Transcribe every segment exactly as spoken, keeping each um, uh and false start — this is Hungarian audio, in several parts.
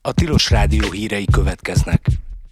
A Tilos Rádió hírei következnek.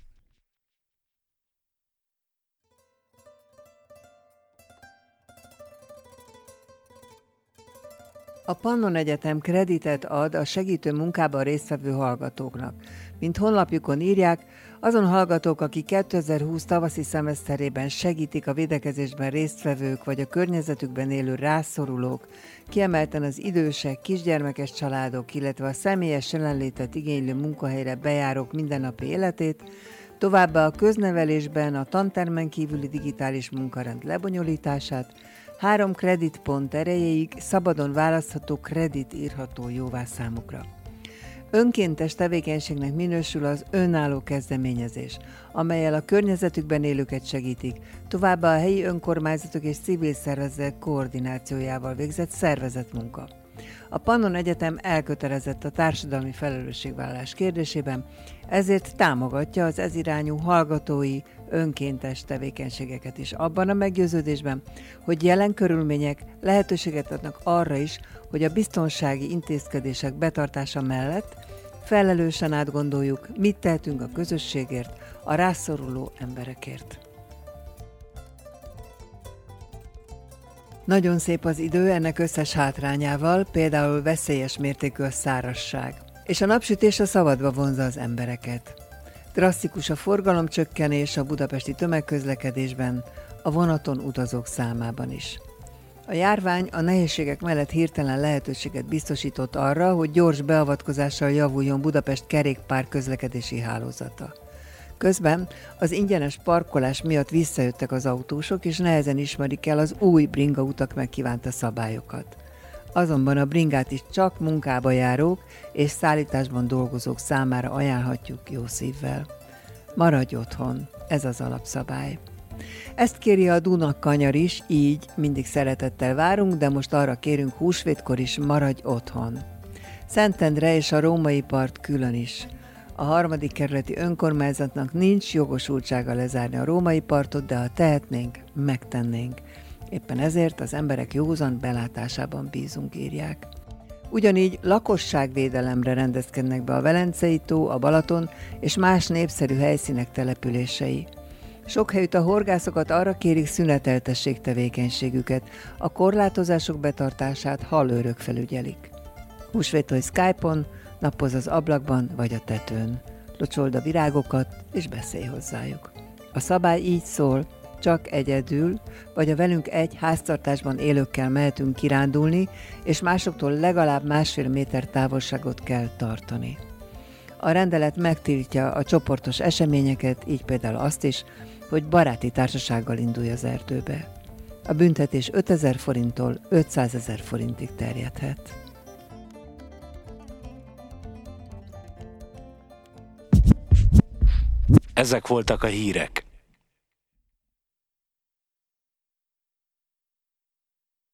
A Pannon Egyetem kreditet ad a segítő munkában résztvevő hallgatóknak. Mint honlapjukon írják, azon hallgatók, akik kétezer-húsz tavaszi szemeszterében segítik a védekezésben résztvevők vagy a környezetükben élő rászorulók, kiemelten az idősek, kisgyermekes családok, illetve a személyes jelenlétet igénylő munkahelyre bejárók mindennapi életét, továbbá a köznevelésben a tantermen kívüli digitális munkarend lebonyolítását, három kreditpont erejéig szabadon választható kredit írható jóvá számukra. Önkéntes tevékenységnek minősül az önálló kezdeményezés, amellyel a környezetükben élőket segítik, továbbá a helyi önkormányzatok és civil szervezetek koordinációjával végzett szervezett munka. A Pannon Egyetem elkötelezett a társadalmi felelősségvállalás kérdésében, ezért támogatja az ezirányú hallgatói önkéntes tevékenységeket is abban a meggyőződésben, hogy jelen körülmények lehetőséget adnak arra is, hogy a biztonsági intézkedések betartása mellett felelősen átgondoljuk, mit tehetünk a közösségért, a rászoruló emberekért. Nagyon szép az idő, ennek összes hátrányával, például veszélyes mértékű a szárazság, és a napsütés a szabadba vonzza az embereket. Drasztikus a forgalomcsökkenés a budapesti tömegközlekedésben, a vonaton utazók számában is. A járvány a nehézségek mellett hirtelen lehetőséget biztosított arra, hogy gyors beavatkozással javuljon Budapest kerékpár közlekedési hálózata. Közben az ingyenes parkolás miatt visszajöttek az autósok, és nehezen ismerik el az új bringautak megkívánta szabályokat. Azonban a bringát is csak munkába járók és szállításban dolgozók számára ajánlhatjuk jó szívvel. Maradj otthon, ez az alapszabály. Ezt kéri a Dunakanyar is, így mindig szeretettel várunk, de most arra kérünk húsvétkor is, maradj otthon. Szentendre és a Római part külön is. A harmadik kerületi önkormányzatnak nincs jogosultsága lezárni a Római partot, de ha tehetnénk, megtennénk. Éppen ezért az emberek józan belátásában bízunk, írják. Ugyanígy lakosságvédelemre rendezkednek be a Velencei tó, a Balaton és más népszerű helyszínek települései. Sok helyütt a horgászokat arra kérik, szüneteltessék tevékenységüket, a korlátozások betartását hallőrök felügyelik. Húsvéttól Skype-on, napozz az ablakban vagy a tetőn. Locsold a virágokat és beszélj hozzájuk. A szabály így szól, csak egyedül, vagy a velünk egy háztartásban élőkkel mehetünk kirándulni, és másoktól legalább másfél méter távolságot kell tartani. A rendelet megtiltja a csoportos eseményeket, így például azt is, hogy baráti társasággal indulj az erdőbe. A büntetés ötezer forinttól ötszázezer forintig terjedhet. Ezek voltak a hírek.